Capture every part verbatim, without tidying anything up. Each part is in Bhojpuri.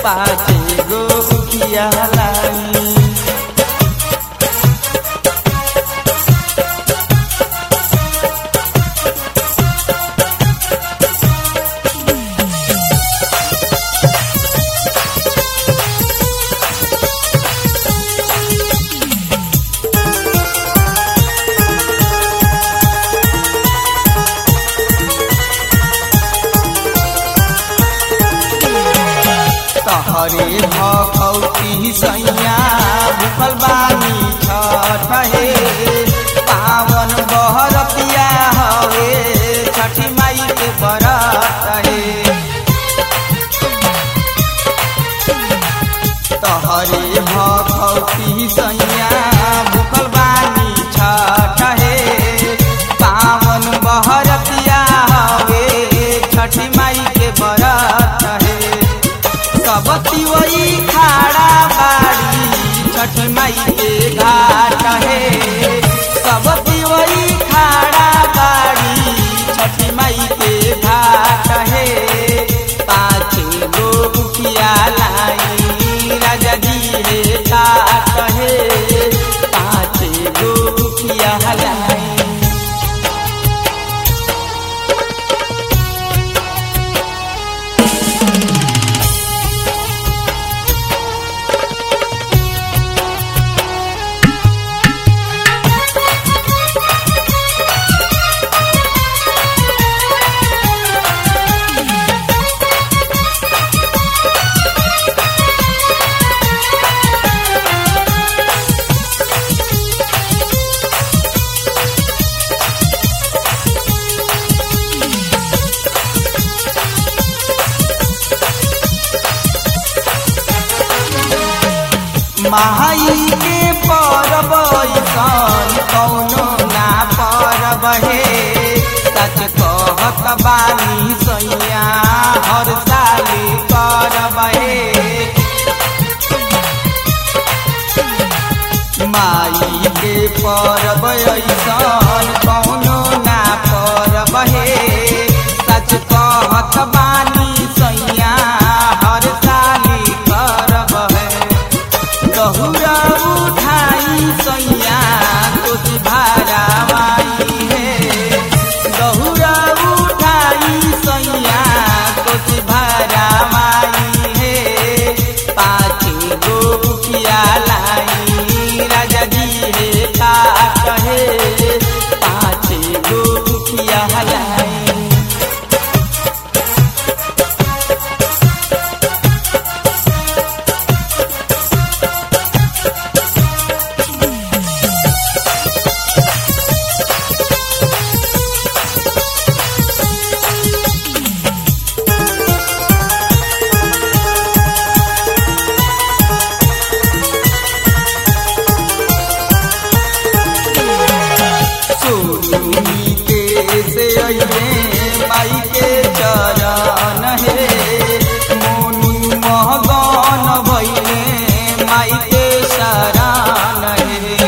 पाँच गो उखिया लाई। तहरे भखौती सैया भूखल बानी छठ हे, पावन बहरतिया हवे छठी माई के बरत हे। तहरे भखौती सैया भूखल बानी छठ हे, पावन बहरतिया हवे छठी माई के बरत हे। सबती वही खाड़ा बाड़ी छठ माई के घाट है, सबती वही खाड़ा बाड़ी छठ माई के घाट है। पाँच गो उखिया लाई राजा जी रे घाट है, पाँच गो उखिया लाई। माई के परब ऐसन कौनो ना परब हे, सच कहत बानी सैया हर साल करब हे। माई के परब ऐसन कौनो ना परब हे, सच कहत बानी सैया हर साल करब हे। दहुरा उठाई सैया कोसी भारा माई है, दहुरा उठाई सैया कोसी भारा माई है। पाँच गो उखिया लाई राजा जी रे घाट है, पाँच गो उखिया लाई। माई के चरण हे, मोनू महगन भइले माई के शरण हे।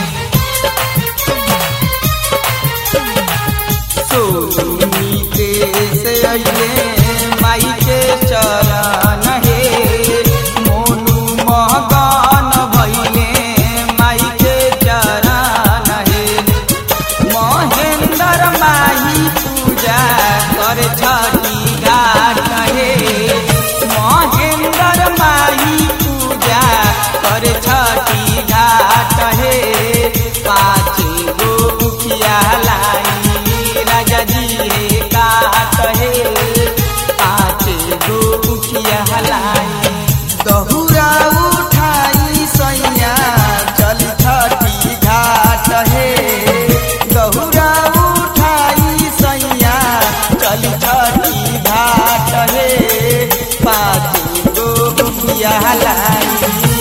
सोनी के से अइले माई के चरण हे, मोनू महगन भइले माई के चरण हे। महेंद्र माई पूजा कर छठी घाट हे, महेंद्र माई पूजा कर छठी घाट हे। पाँच गो उखिया लाई राजा जी रे घाट हे, पाँच गो उखिया लाई। दहुरा उठाई सैया चल छठी घाट हे, दहुरा उठाई सैया चल छठी घाट हे। पाँच गो उखिया लाई।